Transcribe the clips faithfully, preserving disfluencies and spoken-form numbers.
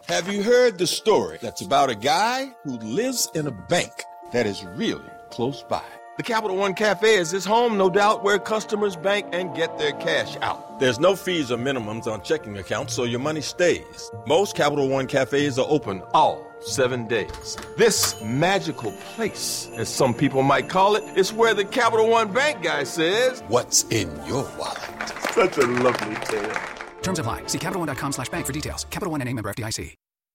Have you heard the story that's about a guy who lives in a bank that is really close by? The Capital One Cafe is his home, no doubt, where customers bank and get their cash out. There's no fees or minimums on checking accounts, so your money stays. Most Capital One Cafes are open all seven days. This magical place, as some people might call it, is where the Capital One Bank guy says, "What's in your wallet?" Such a lovely tale. Terms apply. See Capital One dot com slash bank for details. Capital One N A member F D I C.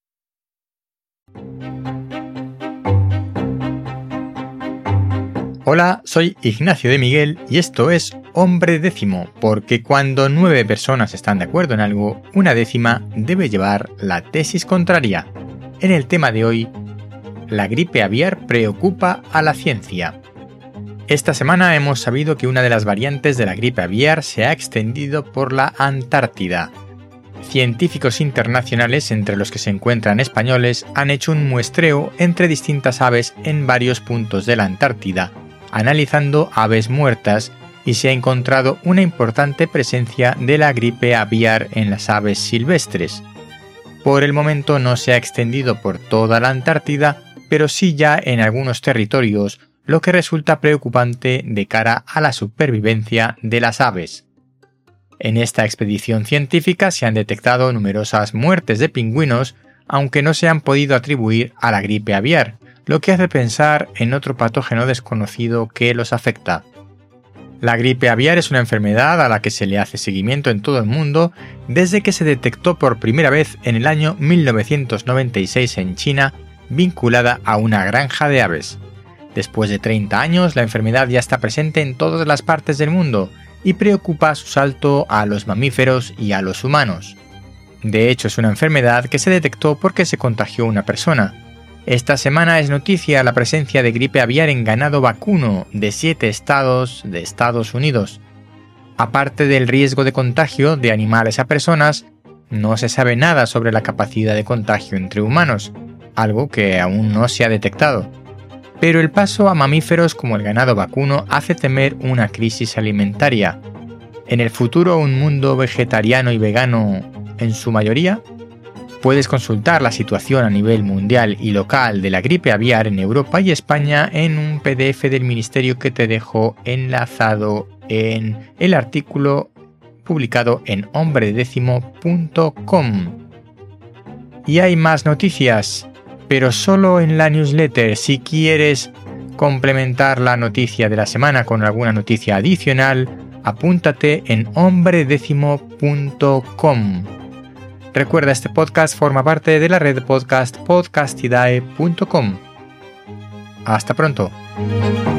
Hola, soy Ignacio de Miguel y esto es Hombre Décimo, porque cuando nueve personas están de acuerdo en algo, una décima debe llevar la tesis contraria. En el tema de hoy, la gripe aviar preocupa a la ciencia. Esta semana hemos sabido que una de las variantes de la gripe aviar se ha extendido por la Antártida. Científicos internacionales, entre los que se encuentran españoles, han hecho un muestreo entre distintas aves en varios puntos de la Antártida, analizando aves muertas, y se ha encontrado una importante presencia de la gripe aviar en las aves silvestres. Por el momento no se ha extendido por toda la Antártida, pero sí ya en algunos territorios, lo que resulta preocupante de cara a la supervivencia de las aves. En esta expedición científica se han detectado numerosas muertes de pingüinos, aunque no se han podido atribuir a la gripe aviar, lo que hace pensar en otro patógeno desconocido que los afecta. La gripe aviar es una enfermedad a la que se le hace seguimiento en todo el mundo desde que se detectó por primera vez en el año mil novecientos noventa y seis en China, vinculada a una granja de aves. Después de treinta años, la enfermedad ya está presente en todas las partes del mundo y preocupa su salto a los mamíferos y a los humanos. De hecho, es una enfermedad que se detectó porque se contagió una persona. Esta semana es noticia la presencia de gripe aviar en ganado vacuno de siete estados de Estados Unidos. Aparte del riesgo de contagio de animales a personas, no se sabe nada sobre la capacidad de contagio entre humanos, algo que aún no se ha detectado. Pero el paso a mamíferos como el ganado vacuno hace temer una crisis alimentaria. ¿En el futuro un mundo vegetariano y vegano en su mayoría? Puedes consultar la situación a nivel mundial y local de la gripe aviar en Europa y España en un P D F del Ministerio que te dejo enlazado en el artículo publicado en hombre décimo punto com. Y hay más noticias, pero solo en la newsletter. Si quieres complementar la noticia de la semana con alguna noticia adicional, apúntate en hombre décimo punto com. Recuerda, este podcast forma parte de la red de podcast podcastidae punto com. Hasta pronto.